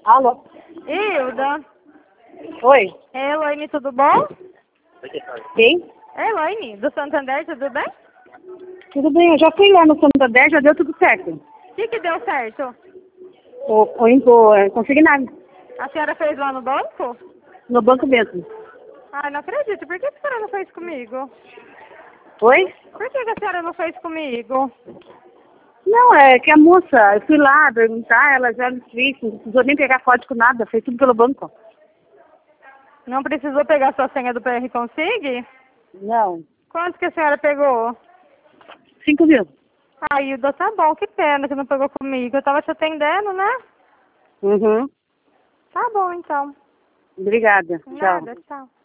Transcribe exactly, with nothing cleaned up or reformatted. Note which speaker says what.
Speaker 1: Alô?
Speaker 2: Hilda.
Speaker 1: Oi?
Speaker 2: É Elaine, tudo bom?
Speaker 1: Quem?
Speaker 2: É Elaine, do Santander, tudo bem?
Speaker 1: Tudo bem, eu já fui lá no Santander, já deu tudo certo.
Speaker 2: O que que deu certo?
Speaker 1: O, o, o, é, consignado.
Speaker 2: A senhora fez lá no banco?
Speaker 1: No banco mesmo.
Speaker 2: Ai, não acredito. Por que a senhora não fez comigo?
Speaker 1: Oi?
Speaker 2: Por que que a senhora não fez comigo?
Speaker 1: Não, é que a moça, eu fui lá perguntar, ela já me fez, não precisou nem pegar código, nada, fez tudo pelo banco.
Speaker 2: Não precisou pegar sua senha do P R Consig?
Speaker 1: Não.
Speaker 2: Quanto que a senhora pegou?
Speaker 1: Cinco mil.
Speaker 2: Ah, Hilda, tá bom. Que pena que não pegou comigo. Eu tava te atendendo, né?
Speaker 1: Uhum.
Speaker 2: Tá bom, então.
Speaker 1: Obrigada. Tchau.
Speaker 2: Nada, tchau.